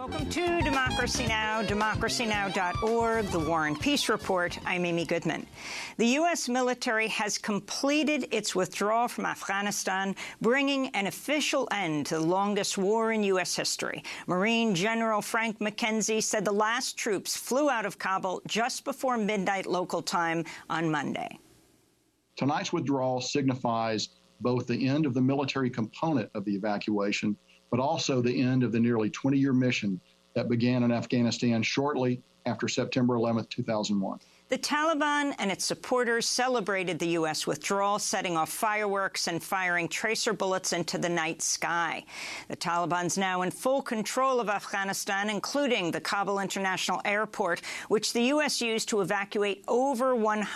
Welcome to Democracy Now!, democracynow.org, The War and Peace Report. I'm Amy Goodman. The U.S. military has completed its withdrawal from Afghanistan, bringing an official end to the longest war in U.S. history. Marine General Frank McKenzie said the last troops flew out of Kabul just before midnight local time on Monday. Tonight's withdrawal signifies both the end of the military component of the evacuation, but also the end of the nearly 20-year mission that began in Afghanistan shortly after September 11, 2001. The Taliban and its supporters celebrated the U.S. withdrawal, setting off fireworks and firing tracer bullets into the night sky. The Taliban's now in full control of Afghanistan, including the Kabul International Airport, which the U.S. used to evacuate over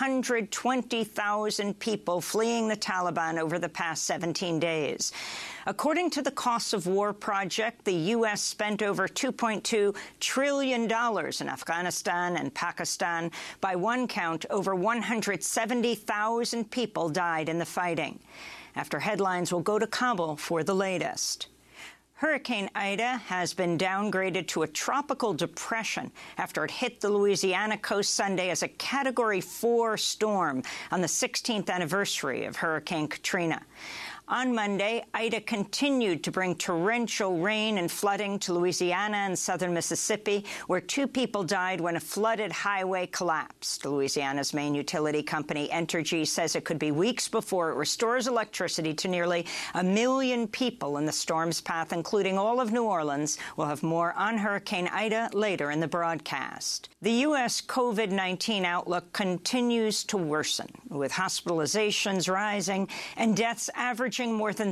120,000 people fleeing the Taliban over the past 17 days. According to the Costs of War Project, the U.S. spent over $2.2 trillion in Afghanistan and Pakistan. By one count, over 170,000 people died in the fighting. After headlines, we'll go to Kabul for the latest. Hurricane Ida has been downgraded to a tropical depression after it hit the Louisiana coast Sunday as a Category 4 storm on the 16th anniversary of Hurricane Katrina. On Monday, Ida continued to bring torrential rain and flooding to Louisiana and southern Mississippi, where 2 people died when a flooded highway collapsed. Louisiana's main utility company, Entergy, says it could be weeks before it restores electricity to nearly 1 million people in the storm's path, including all of New Orleans. We'll have more on Hurricane Ida later in the broadcast. The U.S. COVID-19 outlook continues to worsen, with hospitalizations rising and deaths averaging more than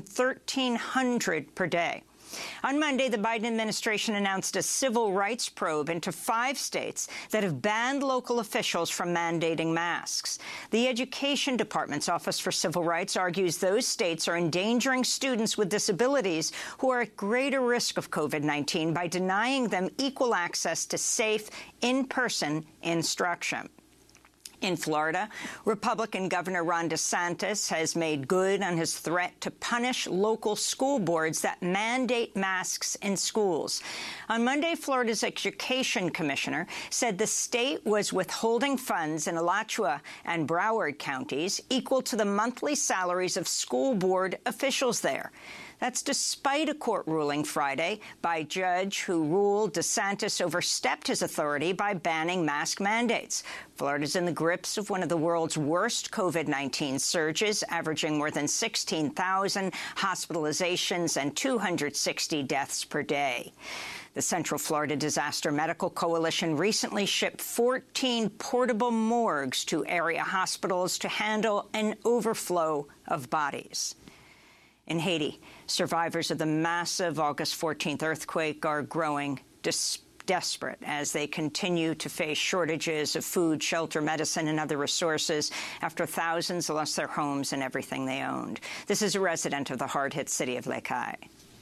1,300 per day. On Monday, the Biden administration announced a civil rights probe into 5 states that have banned local officials from mandating masks. The Education Department's Office for Civil Rights argues those states are endangering students with disabilities who are at greater risk of COVID-19 by denying them equal access to safe, in-person instruction. In Florida, Republican Governor Ron DeSantis has made good on his threat to punish local school boards that mandate masks in schools. On Monday, Florida's Education Commissioner said the state was withholding funds in Alachua and Broward counties equal to the monthly salaries of school board officials there. That's despite a court ruling Friday by a judge who ruled DeSantis overstepped his authority by banning mask mandates. Florida's in the grips of one of the world's worst COVID-19 surges, averaging more than 16,000 hospitalizations and 260 deaths per day. The Central Florida Disaster Medical Coalition recently shipped 14 portable morgues to area hospitals to handle an overflow of bodies. In Haiti, survivors of the massive August 14th earthquake are growing desperate as they continue to face shortages of food, shelter, medicine, and other resources after thousands lost their homes and everything they owned. This is a resident of the hard-hit city of Les Cayes.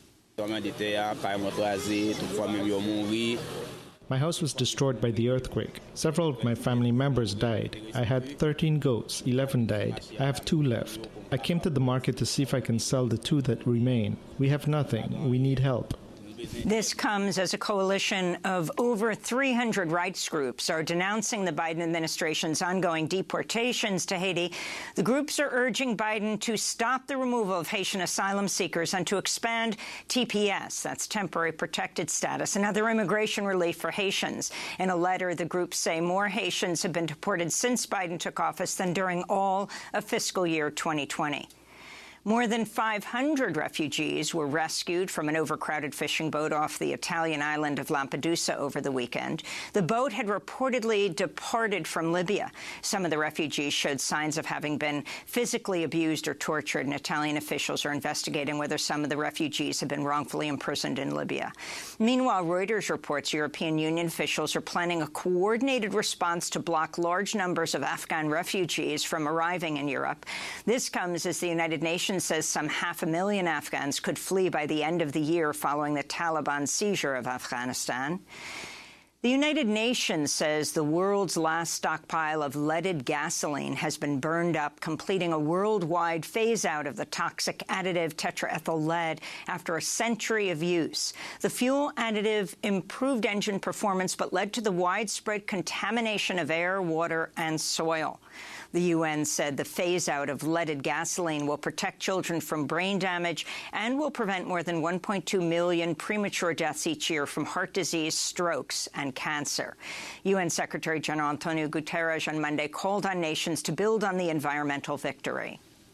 My house was destroyed by the earthquake. Several of my family members died. I had 13 goats, 11 died. I have 2 left. I came to the market to see if I can sell the 2 that remain. We have nothing. We need help. This comes as a coalition of over 300 rights groups are denouncing the Biden administration's ongoing deportations to Haiti. The groups are urging Biden to stop the removal of Haitian asylum seekers and to expand TPS, that's temporary protected status, and other immigration relief for Haitians. In a letter, the groups say more Haitians have been deported since Biden took office than during all of fiscal year 2020. More than 500 refugees were rescued from an overcrowded fishing boat off the Italian island of Lampedusa over the weekend. The boat had reportedly departed from Libya. Some of the refugees showed signs of having been physically abused or tortured, and Italian officials are investigating whether some of the refugees have been wrongfully imprisoned in Libya. Meanwhile, Reuters reports European Union officials are planning a coordinated response to block large numbers of Afghan refugees from arriving in Europe. This comes as the United Nations says some 500,000 Afghans could flee by the end of the year following the Taliban seizure of Afghanistan. The United Nations says the world's last stockpile of leaded gasoline has been burned up, completing a worldwide phase-out of the toxic additive tetraethyl lead after a century of use. The fuel additive improved engine performance but led to the widespread contamination of air, water, and soil. The UN said the phase-out of leaded gasoline will protect children from brain damage and will prevent more than 1.2 million premature deaths each year from heart disease, strokes, and cancer. UN Secretary General Antonio Guterres on Monday called on nations to build on the environmental victory.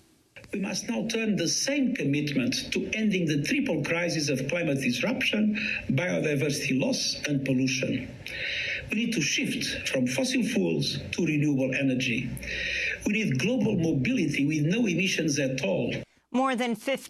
We must now turn the same commitment to ending the triple crisis of climate disruption, biodiversity loss, and pollution. We need to shift from fossil fuels to renewable energy. We need global mobility with no emissions at all. More than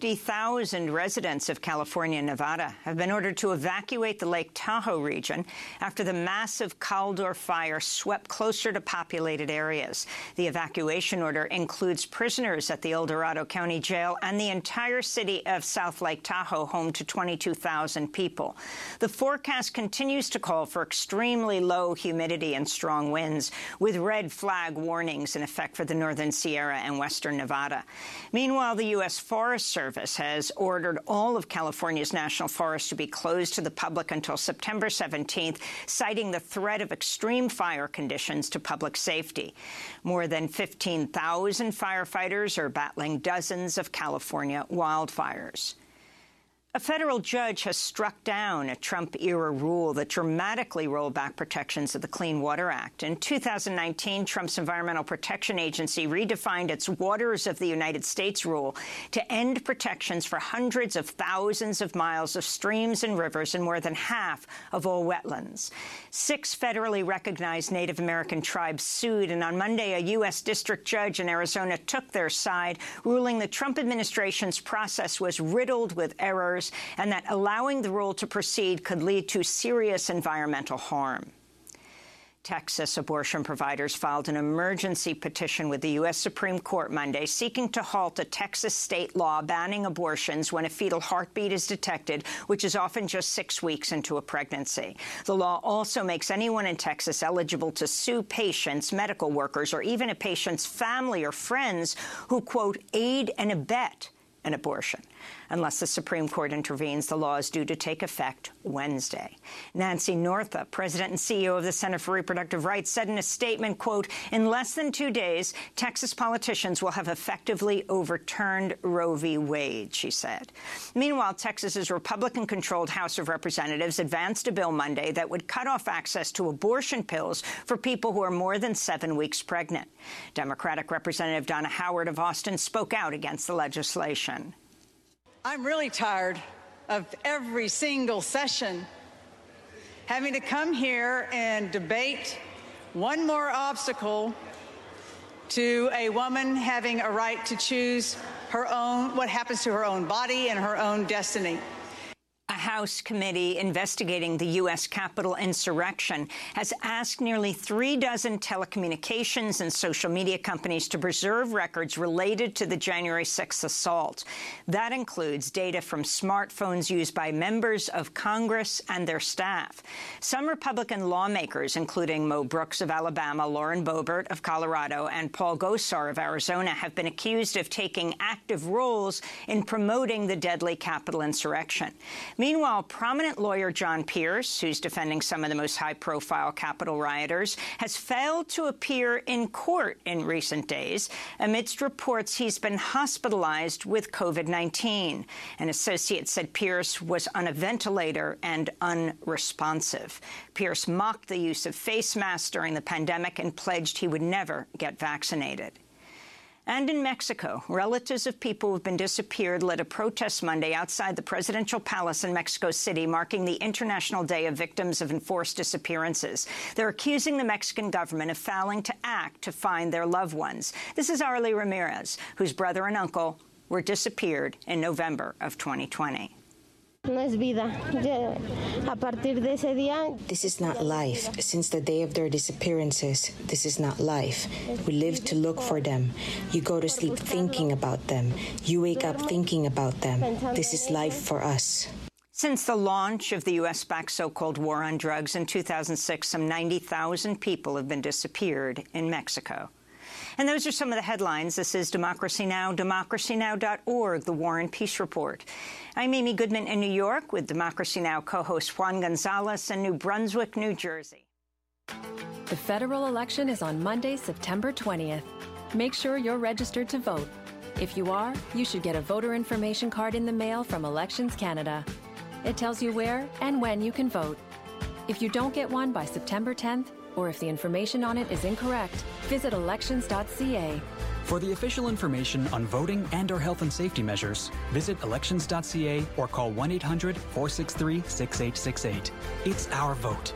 50,000 residents of California and Nevada have been ordered to evacuate the Lake Tahoe region after the massive Caldor fire swept closer to populated areas. The evacuation order includes prisoners at the El Dorado County Jail and the entire city of South Lake Tahoe, home to 22,000 people. The forecast continues to call for extremely low humidity and strong winds, with red flag warnings in effect for the northern Sierra and western Nevada. Meanwhile, the U.S. Forest Service has ordered all of California's national forests to be closed to the public until September 17th, citing the threat of extreme fire conditions to public safety. More than 15,000 firefighters are battling dozens of California wildfires. A federal judge has struck down a Trump-era rule that dramatically rolled back protections of the Clean Water Act. In 2019, Trump's Environmental Protection Agency redefined its Waters of the United States rule to end protections for hundreds of thousands of miles of streams and rivers and more than half of all wetlands. 6 federally recognized Native American tribes sued, and on Monday, a U.S. district judge in Arizona took their side, ruling the Trump administration's process was riddled with errors and that allowing the rule to proceed could lead to serious environmental harm. Texas abortion providers filed an emergency petition with the U.S. Supreme Court Monday seeking to halt a Texas state law banning abortions when a fetal heartbeat is detected, which is often just 6 weeks into a pregnancy. The law also makes anyone in Texas eligible to sue patients, medical workers, or even a patient's family or friends who, quote, aid and abet an abortion. Unless the Supreme Court intervenes, the law is due to take effect Wednesday. Nancy Northup, president and CEO of the Center for Reproductive Rights, said in a statement, quote, in less than 2 days, Texas politicians will have effectively overturned Roe v. Wade, she said. Meanwhile, Texas's Republican-controlled House of Representatives advanced a bill Monday that would cut off access to abortion pills for people who are more than 7 weeks pregnant. Democratic Representative Donna Howard of Austin spoke out against the legislation. I'm really tired of every single session having to come here and debate one more obstacle to a woman having a right to choose her own, what happens to her own body and her own destiny. A House committee investigating the U.S. Capitol insurrection has asked nearly 36 telecommunications and social media companies to preserve records related to the January 6th assault. That includes data from smartphones used by members of Congress and their staff. Some Republican lawmakers, including Mo Brooks of Alabama, Lauren Boebert of Colorado, and Paul Gosar of Arizona, have been accused of taking active roles in promoting the deadly Capitol insurrection. Meanwhile, prominent lawyer John Pierce, who's defending some of the most high-profile Capitol rioters, has failed to appear in court in recent days amidst reports he's been hospitalized with COVID-19. An associate said Pierce was on a ventilator and unresponsive. Pierce mocked the use of face masks during the pandemic and pledged he would never get vaccinated. And in Mexico, relatives of people who have been disappeared led a protest Monday outside the presidential palace in Mexico City, marking the International Day of Victims of Enforced Disappearances. They're accusing the Mexican government of failing to act to find their loved ones. This is Arely Ramirez, whose brother and uncle were disappeared in November of 2020. This is not life. Since the day of their disappearances, this is not life. We live to look for them. You go to sleep thinking about them. You wake up thinking about them. This is life for us. Since the launch of the U.S.-backed so-called war on drugs in 2006, some 90,000 people have been disappeared in Mexico. And those are some of the headlines. This is Democracy Now!, democracynow.org, the War and Peace Report. I'm Amy Goodman in New York with Democracy Now! Co-host Juan Gonzalez in New Brunswick, New Jersey. The federal election is on Monday, September 20th. Make sure you're registered to vote. If you are, you should get a voter information card in the mail from Elections Canada. It tells you where and when you can vote. If you don't get one by September 10th, or if the information on it is incorrect, visit elections.ca. For the official information on voting and/or health and safety measures, visit elections.ca or call 1-800-463-6868. It's our vote.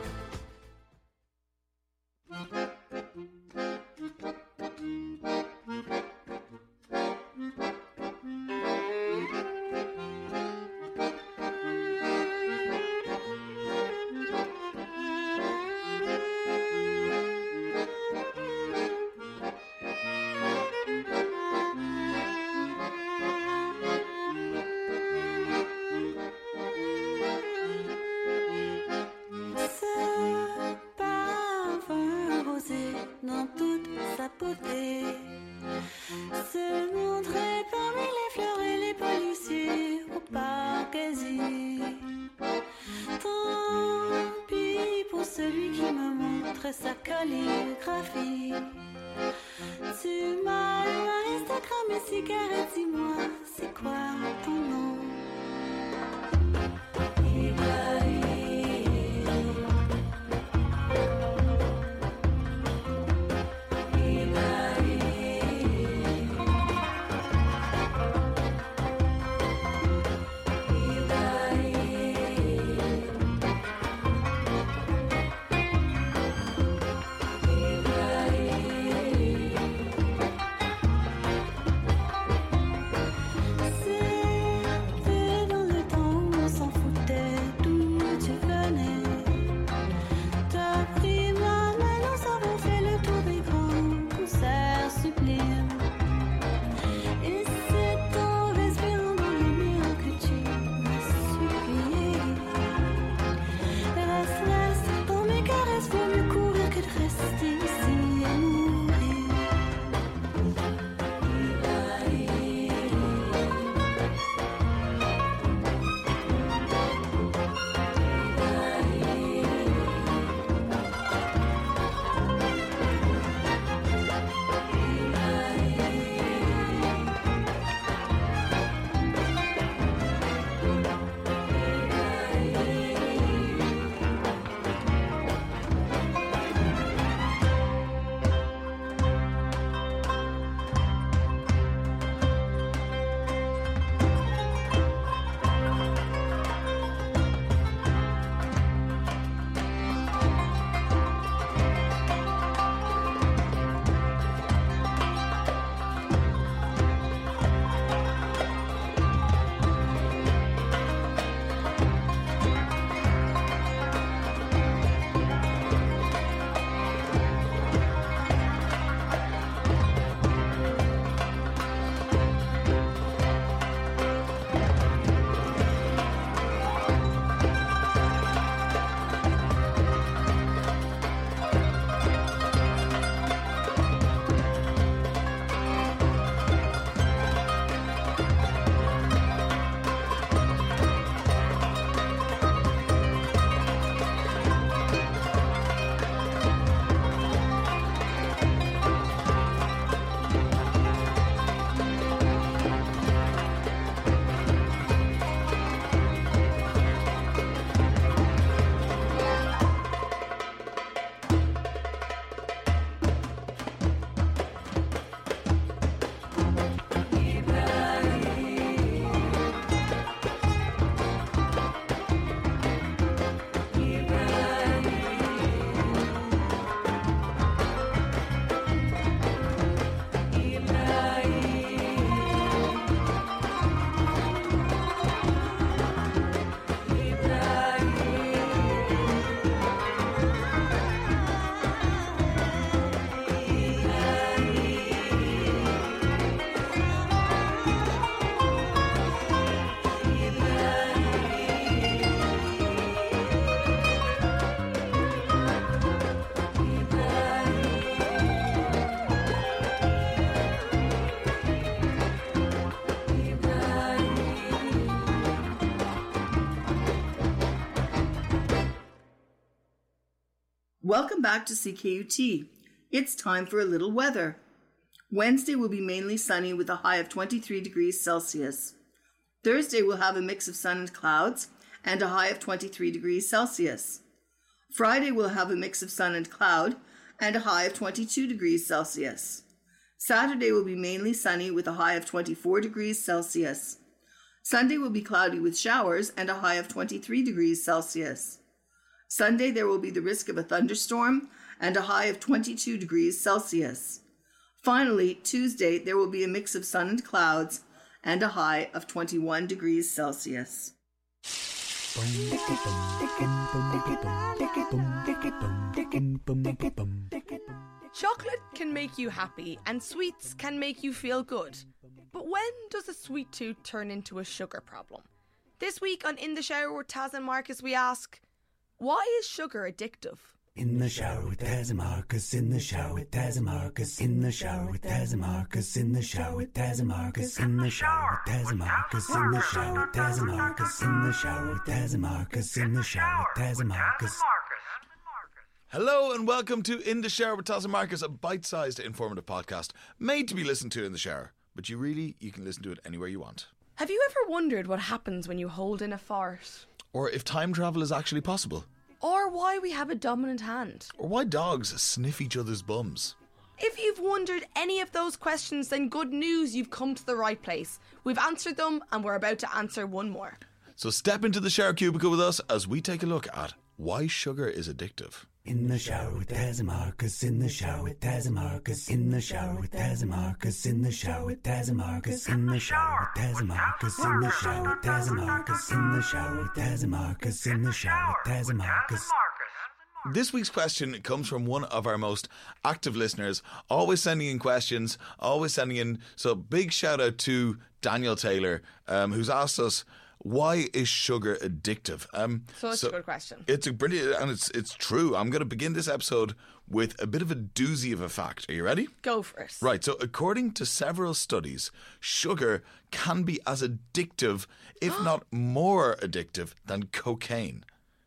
Sa calligraphie. Tu m'as eu un Instagram et cigarette, dis-moi, c'est quoi ton nom? Welcome back to CKUT. It's time for a little weather. Wednesday will be mainly sunny with a high of 23 degrees Celsius. Thursday will have a mix of sun and clouds and a high of 23 degrees Celsius. Friday will have a mix of sun and cloud and a high of 22 degrees Celsius. Saturday will be mainly sunny with a high of 24 degrees Celsius. Sunday will be cloudy with showers and a high of 23 degrees Celsius. Sunday there will be the risk of a thunderstorm and a high of 22 degrees Celsius. Finally, Tuesday there will be a mix of sun and clouds and a high of 21 degrees Celsius. Chocolate can make you happy and sweets can make you feel good. But when does a sweet tooth turn into a sugar problem? This week on In the Shower with Taz and Marcus, we ask, why is sugar addictive? In the shower with Taz and Marcus, in the shower with Taz and Marcus, in the shower with Taz and Marcus, in the shower with Taz and Marcus, in the shower with Taz and Marcus, in the shower with Taz and Marcus, in the shower with Taz and Marcus, in the shower with Taz and Marcus. Hello and welcome to In the Shower with Taz and Marcus, a bite-sized informative podcast made to be listened to in the shower, but you can listen to it anywhere you want. Have you ever wondered what happens when you hold in a fart? Or if time travel is actually possible. Or why we have a dominant hand. Or why dogs sniff each other's bums. If you've wondered any of those questions, then good news, you've come to the right place. We've answered them and we're about to answer one more. So step into the shower cubicle with us as we take a look at why sugar is addictive. In the shower with Taz and Marcus, in the shower with Taz and Marcus, in the shower with Taz and Marcus, in the shower with Taz and Marcus, in the shower with Taz and Marcus, in the shower with Taz and Marcus, in the shower with Taz and Marcus, in the shower with Taz and Marcus. This week's question comes from one of our most active listeners, always sending in questions, always sending in. So big shout out to Daniel Taylor, who's asked us, why is sugar addictive? Such a good question. It's a brilliant, and it's true. I'm going to begin this episode with a bit of a doozy of a fact. Are you ready? Go for it. Right. So according to several studies, sugar can be as addictive, if not more addictive, than cocaine.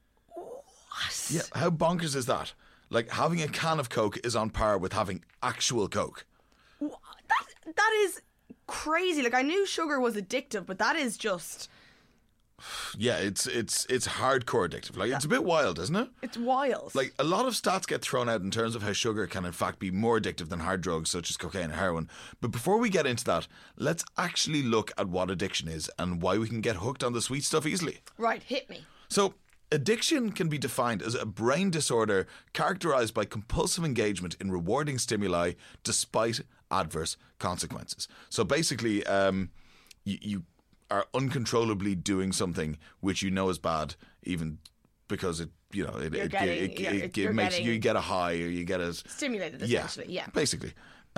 What? Yeah. How bonkers is that? Like having a can of Coke is on par with having actual Coke. That is crazy. Like I knew sugar was addictive, but that is just... Yeah, it's hardcore addictive. Like it's a bit wild, isn't it? It's wild. Like a lot of stats get thrown out in terms of how sugar can in fact be more addictive than hard drugs such as cocaine and heroin. But before we get into that, let's actually look at what addiction is and why we can get hooked on the sweet stuff easily. Right, hit me. So, addiction can be defined as a brain disorder characterized by compulsive engagement in rewarding stimuli despite adverse consequences. So basically, you are uncontrollably doing something which you know is bad, even because it makes you get a high or you get a stimulated essentially. Yeah, basically.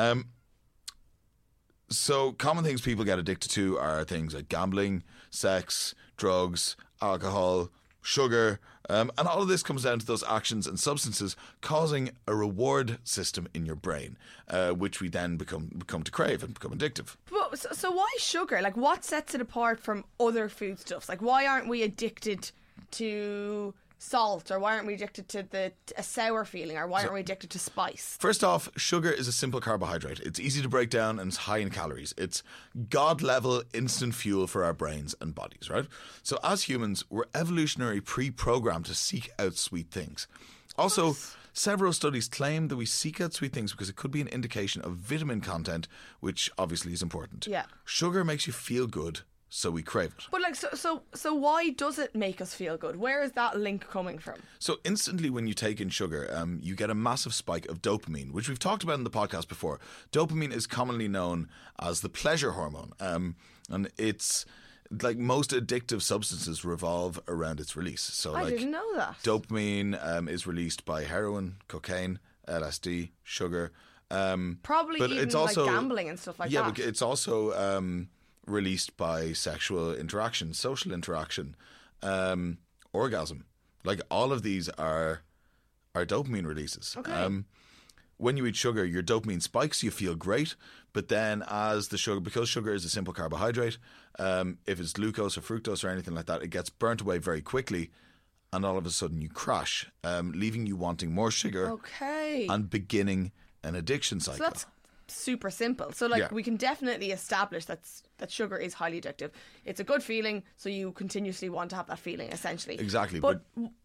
So common things people get addicted to are things like gambling, sex, drugs, alcohol, sugar, and all of this comes down to those actions and substances causing a reward system in your brain, which we then become to crave and become addictive. But, so why sugar? Like, what sets it apart from other foodstuffs? Like, why aren't we addicted to salt, or why aren't we addicted to a sour feeling, or why aren't we addicted to spice? First off, sugar is a simple carbohydrate. It's easy to break down and it's high in calories. It's God-level instant fuel for our brains and bodies, right? So as humans, we're evolutionary pre-programmed to seek out sweet things. Also, several studies claim that we seek out sweet things because it could be an indication of vitamin content, which obviously is important. Yeah. Sugar makes you feel good, so we crave it. But like, so why does it make us feel good? Where is that link coming from? So instantly when you take in sugar, you get a massive spike of dopamine, which we've talked about in the podcast before. Dopamine is commonly known as the pleasure hormone, and it's like most addictive substances revolve around its release. So I didn't know that. Dopamine is released by heroin, cocaine, LSD, sugar. Probably but even it's also, like gambling and stuff like that. Yeah, but it's also released by sexual interaction, social interaction, orgasm. Like all of these are dopamine releases. Okay. When you eat sugar, your dopamine spikes, you feel great, but then because sugar is a simple carbohydrate, if it's glucose or fructose or anything like that, it gets burnt away very quickly, and all of a sudden you crash, leaving you wanting more sugar Okay. and beginning an addiction cycle. So that's super simple. So we can definitely establish that sugar is highly addictive. It's a good feeling, so you continuously want to have that feeling, essentially. Exactly. But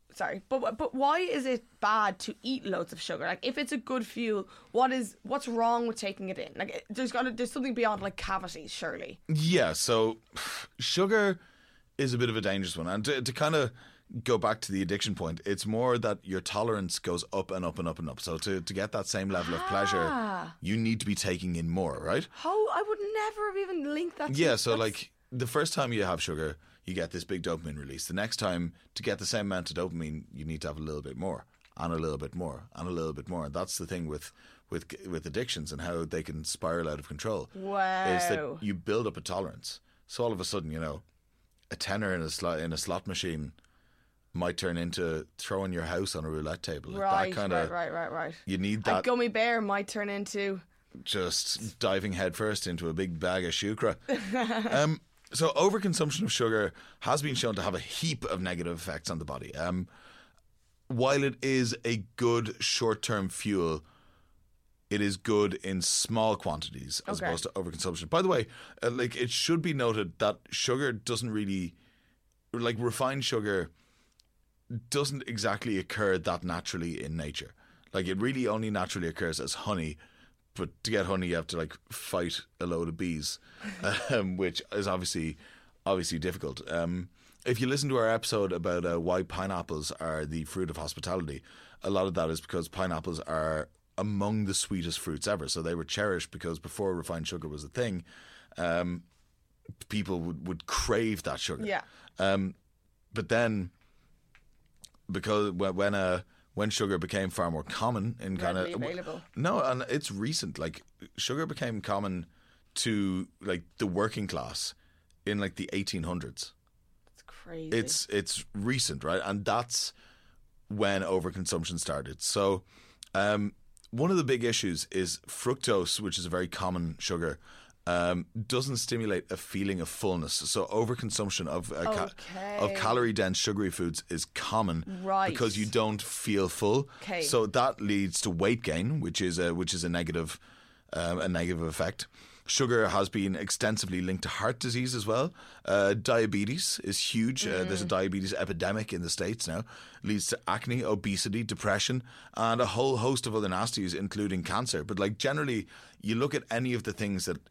why is it bad to eat loads of sugar? Like, if it's a good fuel, what's wrong with taking it in? Like, there's something beyond like cavities, surely. Yeah. So sugar is a bit of a dangerous one, and to kind of go back to the addiction point, it's more that your tolerance goes up and up and up and up. So to get that same level of pleasure, you need to be taking in more, right? How? I would never have even linked that. Yeah, so like the first time you have sugar, you get this big dopamine release. The next time, to get the same amount of dopamine, you need to have a little bit more and a little bit more and a little bit more. And that's the thing with addictions and how they can spiral out of control. Wow. Is that you build up a tolerance. So all of a sudden, a tenner in a slot machine might turn into throwing your house on a roulette table. Like Right. You need that. A gummy bear might turn into just diving headfirst into a big bag of shukra. So overconsumption of sugar has been shown to have a heap of negative effects on the body. While it is a good short-term fuel, it is good in small quantities as opposed to overconsumption. By the way, it should be noted that sugar doesn't really, like refined sugar, doesn't exactly occur that naturally in nature. Like, it really only naturally occurs as honey, but to get honey you have to like fight a load of bees, which is obviously difficult. If you listen to our episode about why pineapples are the fruit of hospitality, a lot of that is because pineapples are among the sweetest fruits ever. So they were cherished because before refined sugar was a thing, people would crave that sugar. Yeah. But then, because when sugar became far more common in kind of available. No, and it's recent. Like, sugar became common to like the working class in like the 1800s. That's crazy. It's recent, right? And that's when overconsumption started. So, one of the big issues is fructose, which is a very common sugar. Doesn't stimulate a feeling of fullness. So overconsumption of calorie-dense sugary foods is common, because you don't feel full. Okay. So that leads to weight gain, which is a negative effect. Sugar has been extensively linked to heart disease as well. Diabetes is huge. There's a diabetes epidemic in the States now. Leads to acne, obesity, depression, and a whole host of other nasties, including cancer. But like generally, you look at any of the things that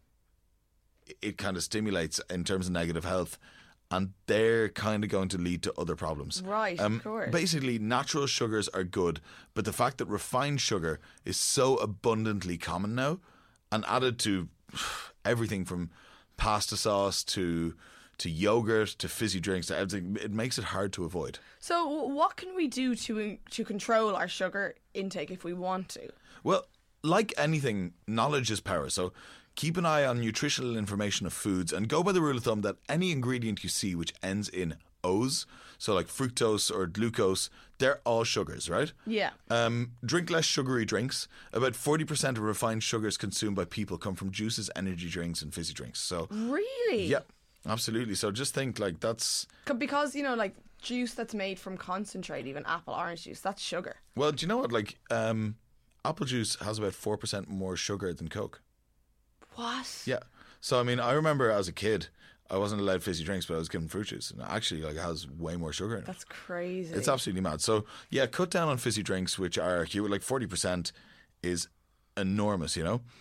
it kind of stimulates in terms of negative health, and they're kind of going to lead to other problems. Right, of course. Basically, natural sugars are good, but the fact that refined sugar is so abundantly common now, and added to everything from pasta sauce to yogurt to fizzy drinks to everything, it makes it hard to avoid. So what can we do to control our sugar intake if we want to? Well, like anything, knowledge is power. So keep an eye on nutritional information of foods and go by the rule of thumb that any ingredient you see which ends in O's, so like fructose or glucose, they're all sugars, right? Yeah. Drink less sugary drinks. About 40% of refined sugars consumed by people come from juices, energy drinks, and fizzy drinks. So really? Yeah, absolutely. So just think like that's... Because, like juice that's made from concentrate, even apple orange juice, that's sugar. Well, do you know what? Like apple juice has about 4% more sugar than Coke. What? Yeah. So, I mean, I remember as a kid, I wasn't allowed fizzy drinks, but I was given fruit juice. And actually, like, it has way more sugar in it. That's crazy. It's absolutely mad. So, yeah, cut down on fizzy drinks, which are like 40% is enormous,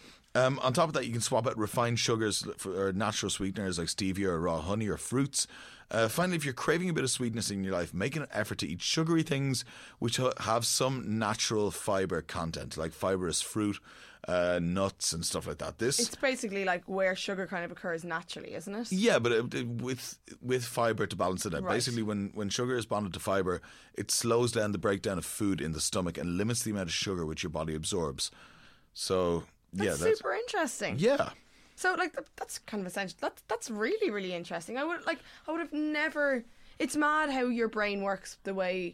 On top of that, you can swap out refined sugars for natural sweeteners like stevia or raw honey or fruits. Finally, if you're craving a bit of sweetness in your life, make an effort to eat sugary things which have some natural fiber content, like fibrous fruit, nuts and stuff like that. It's basically like where sugar kind of occurs naturally, isn't it? Yeah, but with fiber to balance it out. Right. Basically, when sugar is bonded to fiber, it slows down the breakdown of food in the stomach and limits the amount of sugar which your body absorbs. So, that's super interesting. Yeah. So, like, that's kind of essential. That's really, really interesting. I would have never... It's mad how your brain works the way,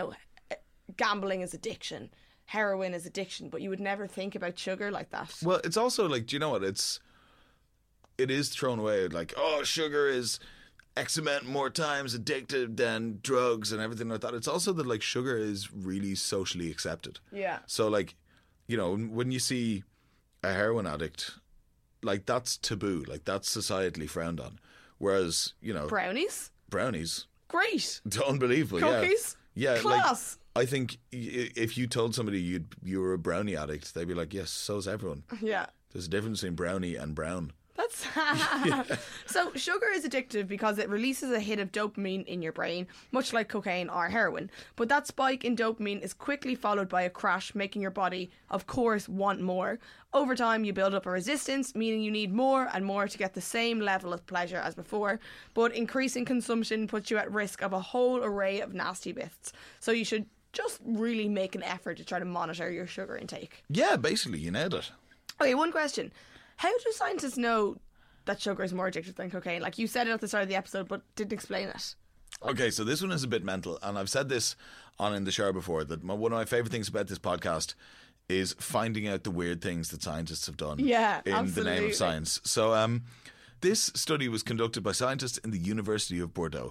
gambling is addiction, heroin is addiction, but you would never think about sugar like that. Well, it's also like, do you know what? It is thrown away like, oh, sugar is X amount more times addicted than drugs and everything like that. It's also that like sugar is really socially accepted. Yeah. So like, you know, when you see a heroin addict, like that's taboo, like that's societally frowned on. Whereas, you know, brownies, great, unbelievable, cookies, yeah, class. Like, I think if you told somebody you were a brownie addict, they'd be like, yes, so's everyone. Yeah. There's a difference between brownie and brown. That's So sugar is addictive because it releases a hit of dopamine in your brain, much like cocaine or heroin. But that spike in dopamine is quickly followed by a crash, making your body, of course, want more. Over time, you build up a resistance, meaning you need more and more to get the same level of pleasure as before. But increasing consumption puts you at risk of a whole array of nasty bits. So you should just really make an effort to try to monitor your sugar intake. Yeah, basically, you nailed it. Okay, one question. How do scientists know that sugar is more addictive than cocaine? Like, you said it at the start of the episode, but didn't explain it. Okay, so this one is a bit mental, and I've said this on In the Shower before, that one of my favourite things about this podcast is finding out the weird things that scientists have done in the name of science. So this study was conducted by scientists in the University of Bordeaux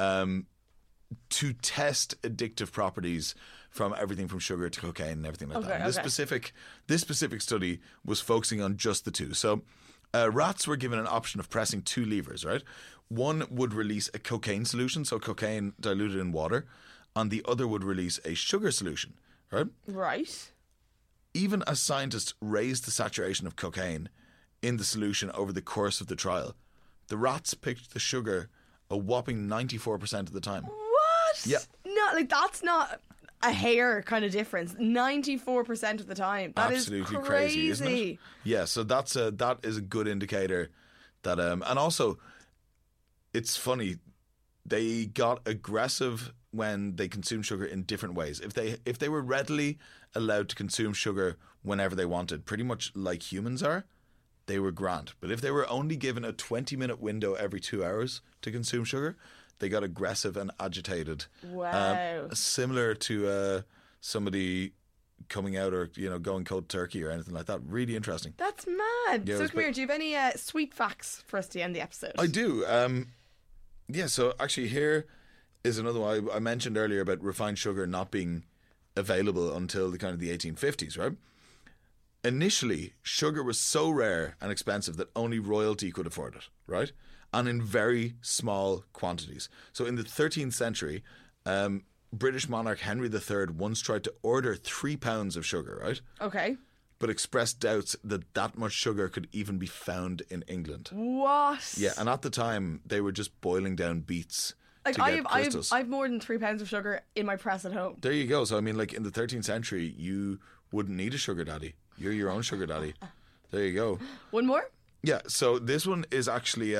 to test addictive properties from everything from sugar to cocaine and everything like that. And this specific study was focusing on just the two. So rats were given an option of pressing two levers, right? One would release a cocaine solution, so cocaine diluted in water, and the other would release a sugar solution, right? Right. Even as scientists raised the saturation of cocaine in the solution over the course of the trial, the rats picked the sugar a whopping 94% of the time. What? Yeah. No, like, that's not a hair kind of difference. 94% of the time. That Absolutely is crazy, isn't it? Yeah, so that is a good indicator that and also it's funny, they got aggressive when they consumed sugar in different ways. If they were readily allowed to consume sugar whenever they wanted, pretty much like humans are, they were grand. But if they were only given a 20-minute window every 2 hours to consume sugar, they got aggressive and agitated. Wow. Similar to somebody coming out or, you know, going cold turkey or anything like that. Really interesting. That's mad. Yeah, so come here, do you have any sweet facts for us to end the episode? I do. Yeah, so actually here is another one. I mentioned earlier about refined sugar not being available until the kind of the 1850s, right? Initially, sugar was so rare and expensive that only royalty could afford it, right? And in very small quantities. So in the 13th century, British monarch Henry III once tried to order 3 pounds of sugar, right? Okay. But expressed doubts that much sugar could even be found in England. What? Yeah, and at the time, they were just boiling down beets to get crystals. I have more than 3 pounds of sugar in my press at home. There you go. So, I mean, like in the 13th century, you wouldn't need a sugar daddy. You're your own sugar daddy. There you go. One more? Yeah, so this one is actually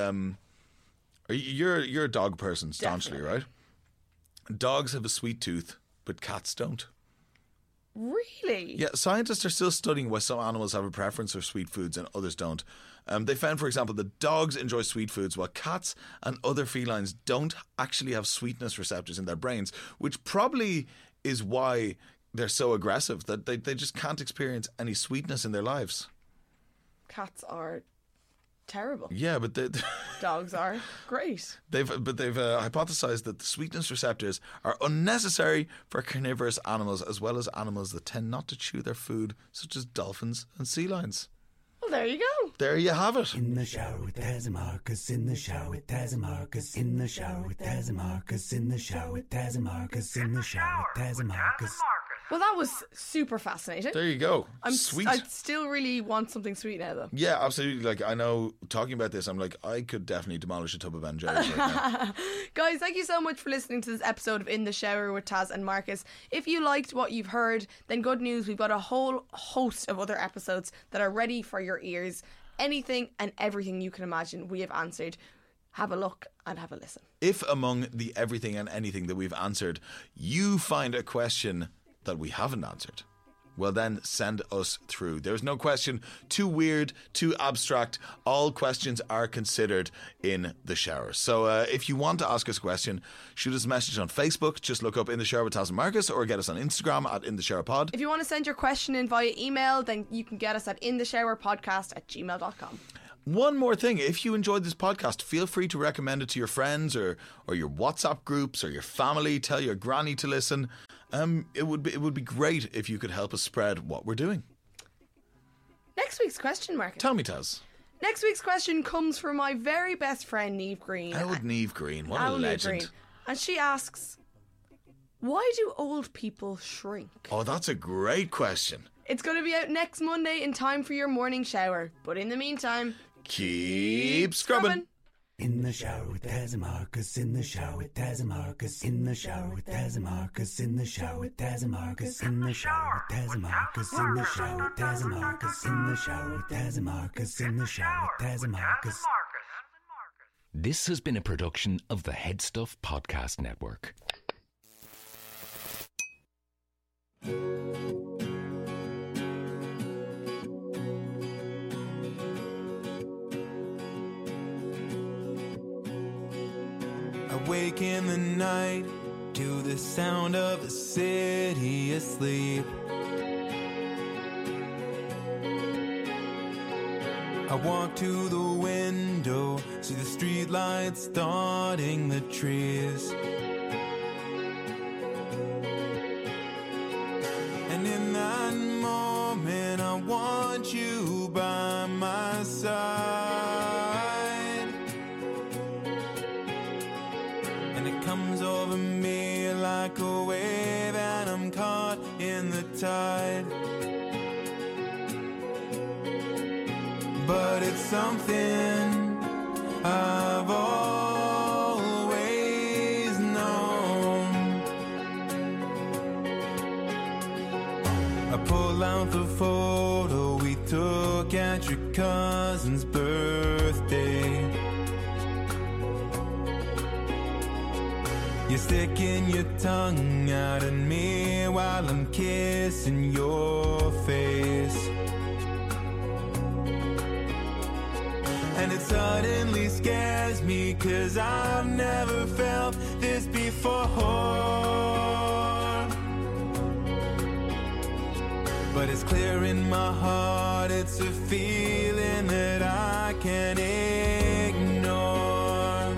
you're a dog person staunchly, Definitely. right? Dogs have a sweet tooth, but cats don't. Really? Yeah, scientists are still studying why some animals have a preference for sweet foods and others don't. They found, for example, that dogs enjoy sweet foods while cats and other felines don't actually have sweetness receptors in their brains, which probably is why they're so aggressive, that they just can't experience any sweetness in their lives. Cats are terrible. Yeah, but Dogs are great. They've hypothesized that the sweetness receptors are unnecessary for carnivorous animals, as well as animals that tend not to chew their food, such as dolphins and sea lions. Well, there you go. There you have it. In the shower with Taz and Marcus. In the shower with Taz and Marcus. In the shower with Taz and Marcus. In the shower with Taz and Marcus. In the shower with Taz and Marcus. Well, that was super fascinating. There you go. Sweet. I still really want something sweet now, though. Yeah, absolutely. Like, I know, talking about this, I'm like, I could definitely demolish a tub of Ben Jerry's right now. Guys, thank you so much for listening to this episode of In the Shower with Taz and Marcus. If you liked what you've heard, then good news, we've got a whole host of other episodes that are ready for your ears. Anything and everything you can imagine, we have answered. Have a look and have a listen. If among the everything and anything that we've answered, you find a question that we haven't answered, well then send us through. There's no question too weird, too abstract. All questions are considered in the shower. So if you want to ask us a question, shoot us a message on Facebook. Just look up In the Shower with Taz and Marcus, or get us on Instagram at In the Shower Pod. If you want to send your question in via email, then you can get us at intheshowerpodcast@gmail.com. One more thing, if you enjoyed this podcast, feel free to recommend it to your friends or your WhatsApp groups or your family. Tell your granny to listen. It would be great if you could help us spread what we're doing. Next week's question, Marcus. Tell me, Taz. Next week's question comes from my very best friend, Niamh Green. Niamh Green, what a legend. And she asks, why do old people shrink? Oh, that's a great question. It's going to be out next Monday in time for your morning shower. But in the meantime, keep scrubbing. In the shower with Taz and Marcus, in the shower with Taz and Marcus, in the shower with Taz and Marcus, in the shower with Taz and Marcus, in the shower with Taz and Marcus, in the shower with Taz and Marcus, in the shower with Taz and Marcus, in the shower with Taz and Marcus. This has been a production of the Head Stuff Podcast Network. Awake in the night to the sound of the city asleep. I walk to the window, see the streetlights dotting the trees. And in that moment I want you by my side. And it comes over me like a wave and I'm caught in the tide. But it's something I've always known. I pull out the photo we took at your cousin's birthday. You're sticking your tongue out at me while I'm kissing your face. And it suddenly scares me 'cause I've never felt this before. But it's clear in my heart, it's a feeling that I can't ignore.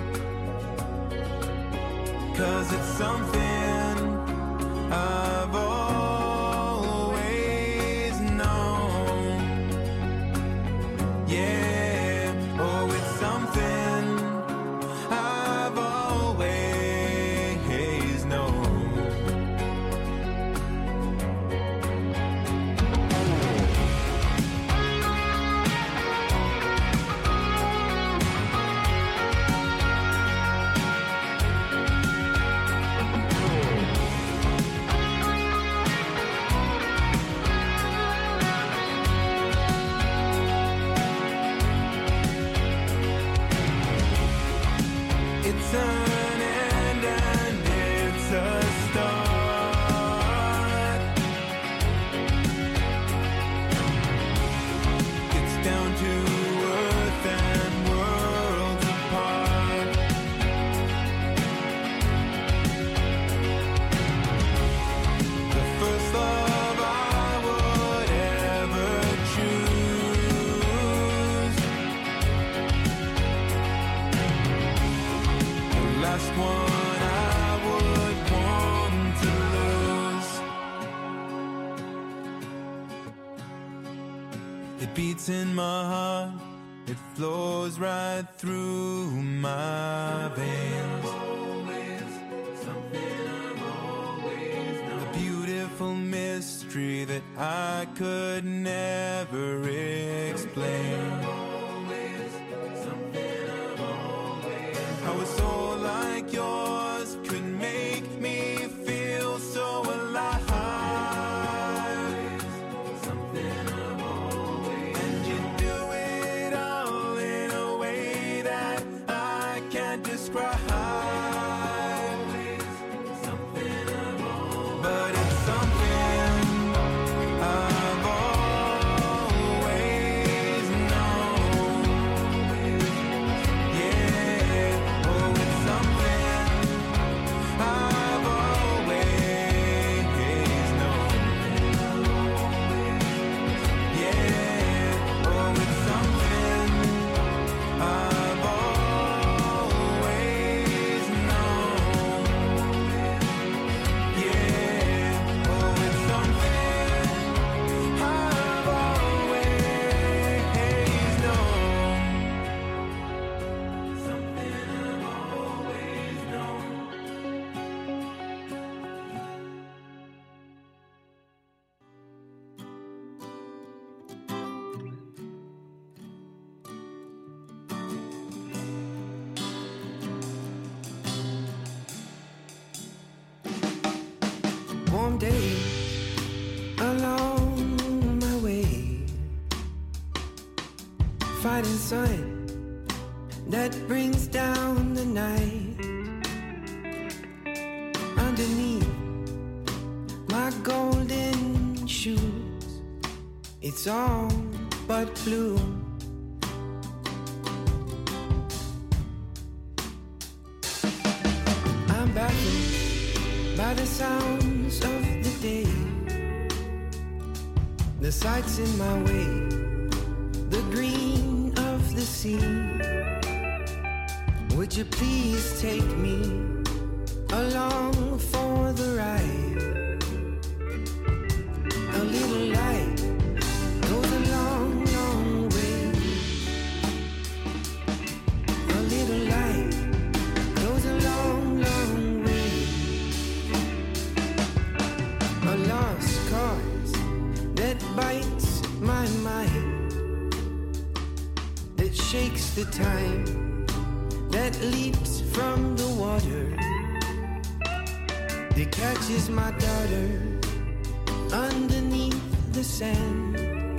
'Cause it's something I've always known. Yeah. Beats in my heart, it flows right through my veins. A beautiful mystery that I could never explain. How a soul like yours could make me feel so alive. Yeah, oh, it's something fighting sun that brings down the night. Underneath my golden shoes, it's all but blue. I'm baffled by the sounds of the day, the sights in my way, the green of the sea. Would you please take me along for the ride? A little light goes a long, long way. A little light goes a long, long way. A lost cause that bites my mind, that shakes the time, that leaps from the water, that catches my daughter underneath the sand.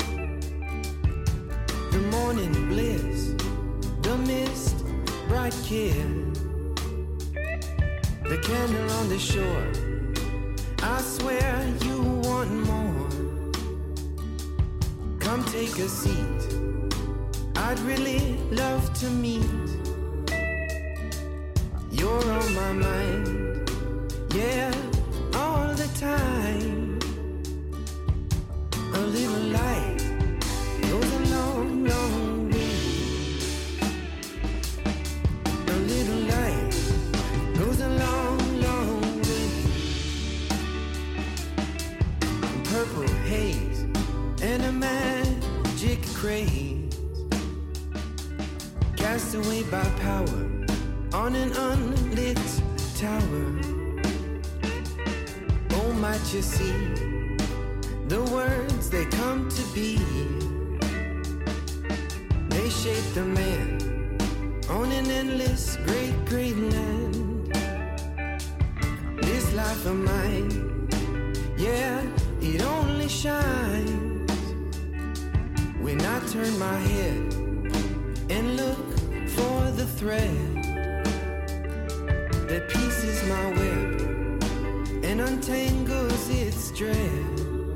The morning bliss, the mist, bright kiss, the candle on the shore. I swear you want more. Come take a seat, I'd really love to meet. You're on my mind, yeah, all the time. A little light goes a long, long way. A little light goes a long, long way. Purple haze and a magic craze, cast away by power on an unlit tower. Oh, might you see the words, they come to be. They shape the man on an endless great, great land. This life of mine, yeah, it only shines when I turn my head and look for the thread that pieces my web and untangles its thread.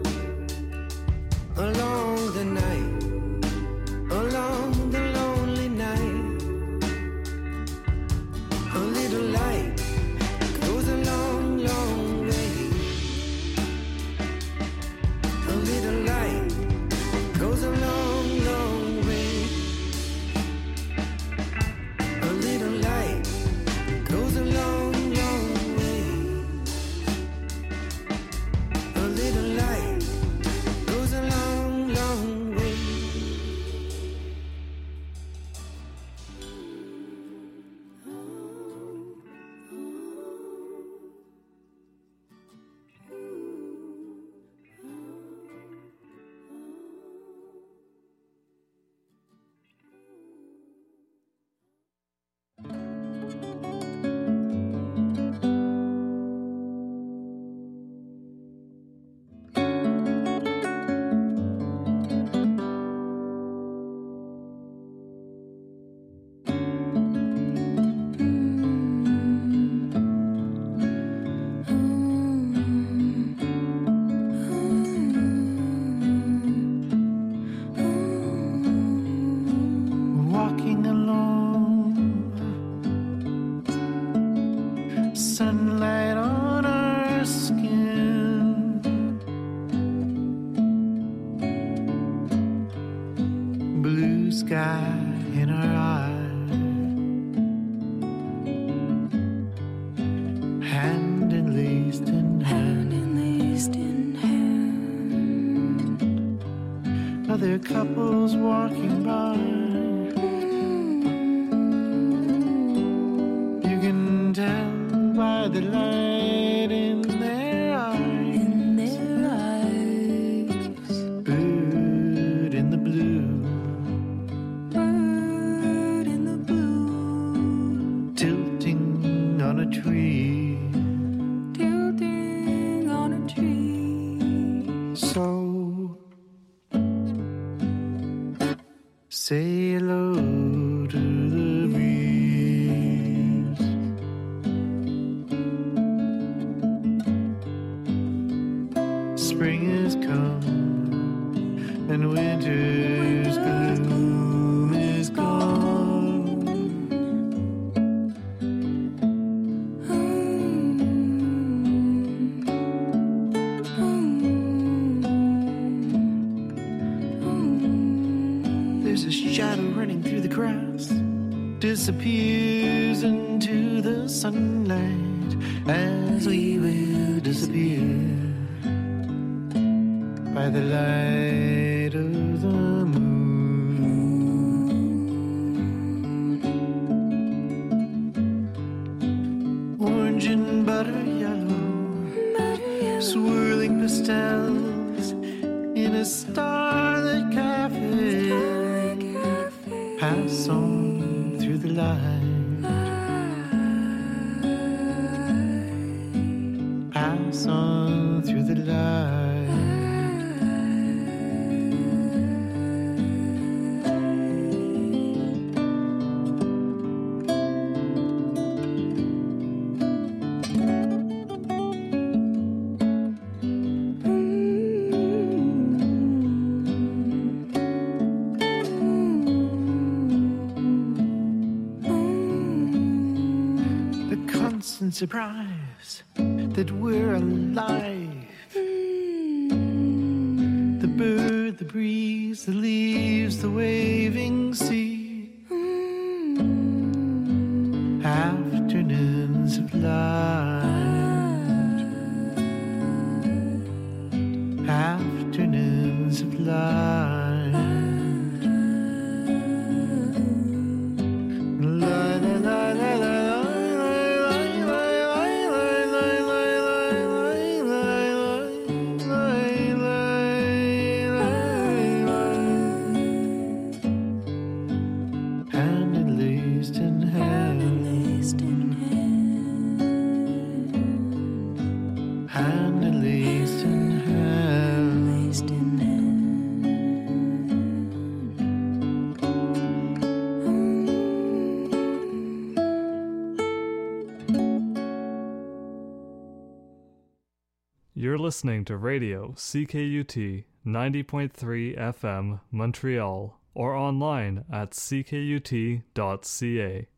Along the night, along the lonely night, a little light goes a long, long way. A little light goes a long, long way. A little light goes a long, long way. A little light goes a long, long way. Walking alone, sunlight on our skin, blue sky in our eyes, hand enlaced in hand, other couples walking by. By the light in their eyes, bird in the blue, tilting on a tree, So say hello to the breeze. Spring has come and winter's gloom is gone. There's a shadow running through the grass, disappears into the sunlight as we will disappear by the light of the moon. Orange and butter yellow, swirling pastels in a starlit cafe. Pass on through the light. Pass on through the light. Surprise that we're alive. The bird, the breeze, the leaves, the waving sea. Afternoons of light. Afternoons of light. You're listening to Radio CKUT 90.3 FM Montreal or online at ckut.ca.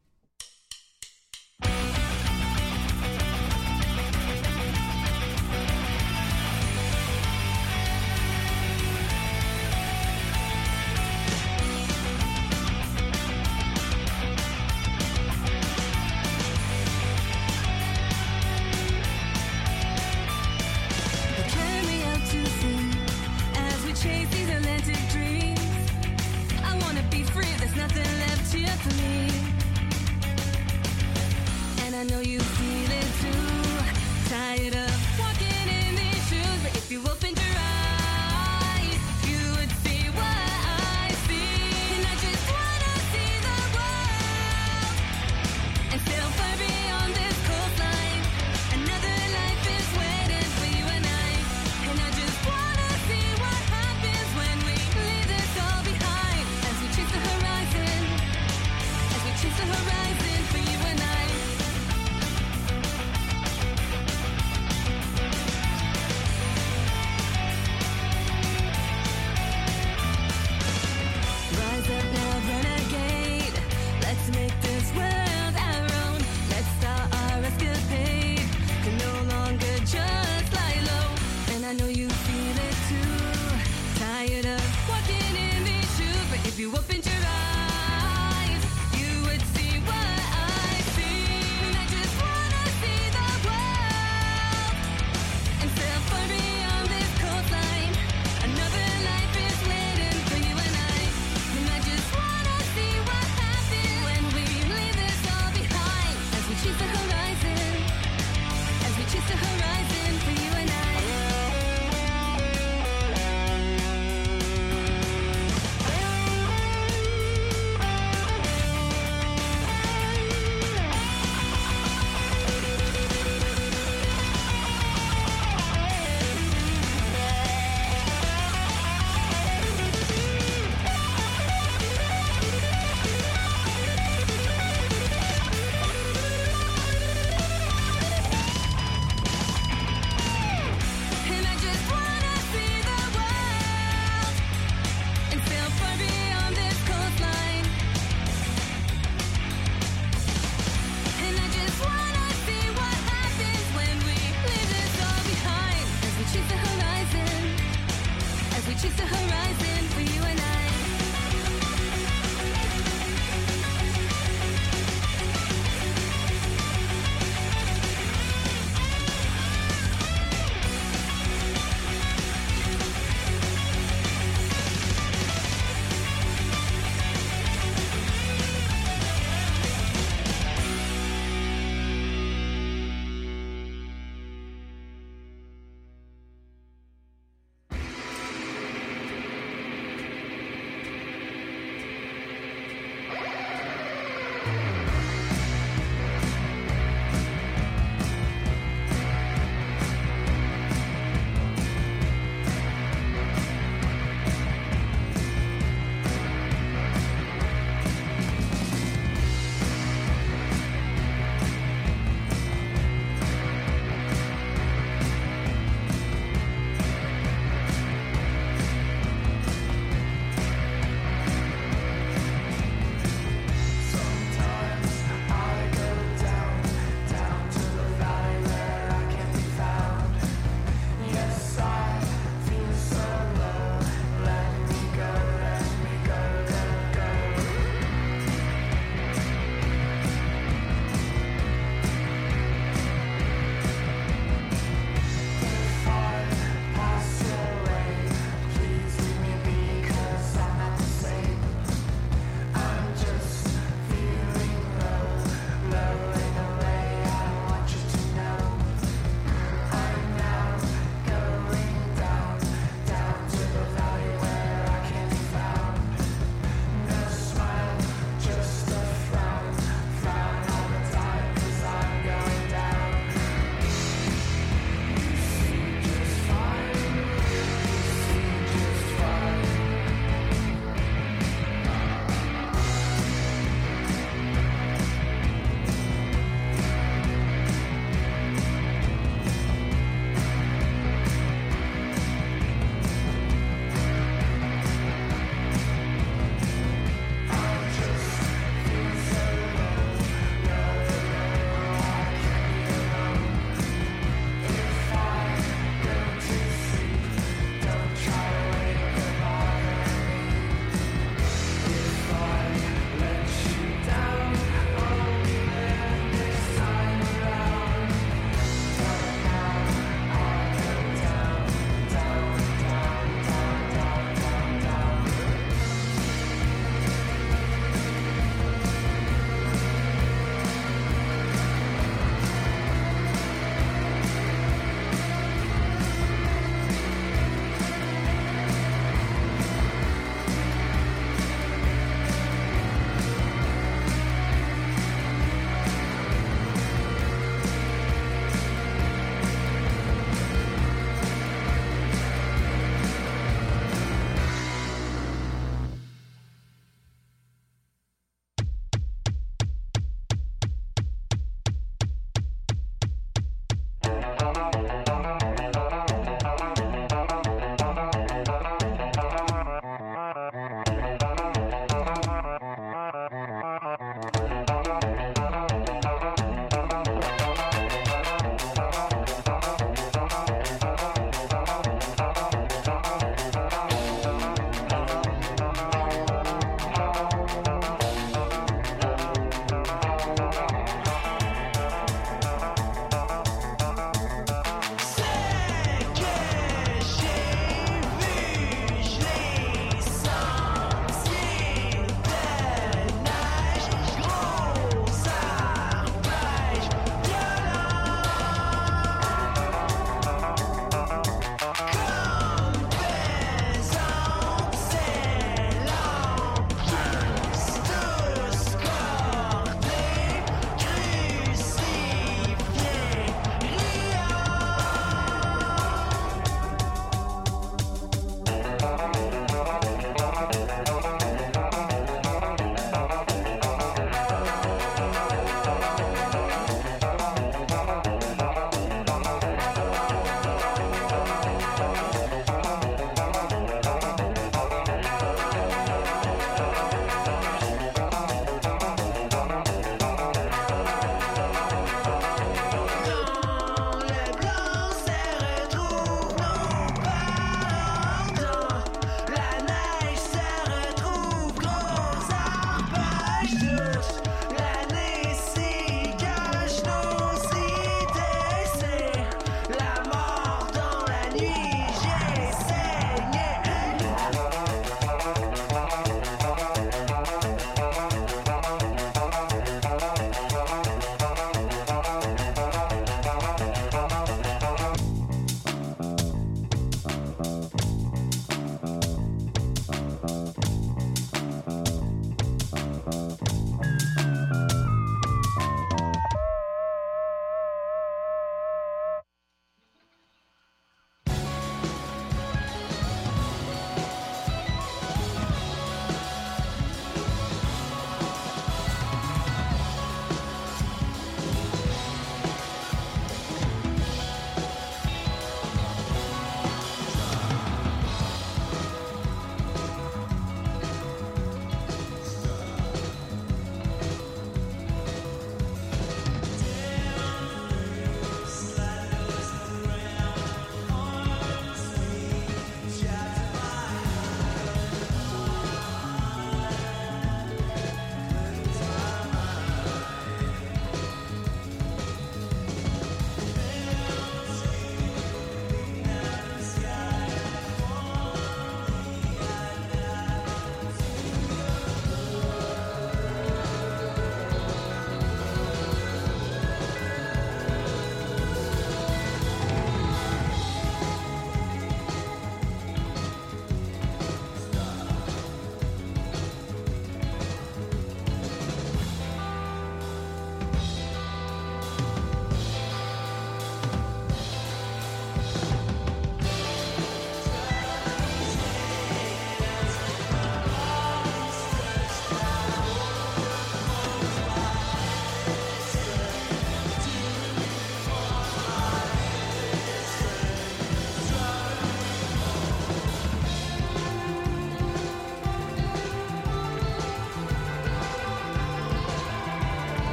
Chase these Atlantic dreams. I wanna be free, there's nothing left here for me.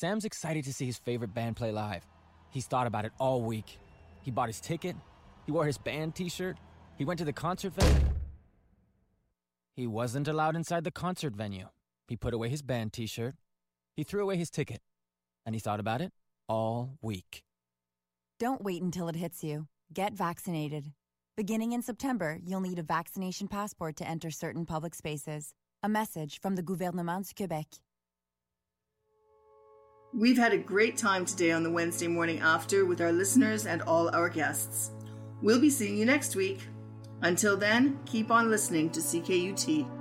Sam's excited to see his favorite band play live. He's thought about it all week. He bought his ticket. He wore his band t-shirt. He went to the concert venue. He wasn't allowed inside the concert venue. He put away his band t-shirt. He threw away his ticket. And he thought about it all week. Don't wait until it hits you. Get vaccinated. Beginning in September, you'll need a vaccination passport to enter certain public spaces. A message from the Gouvernement du Québec. We've had a great time today on the Wednesday Morning After with our listeners and all our guests. We'll be seeing you next week. Until then, keep on listening to CKUT.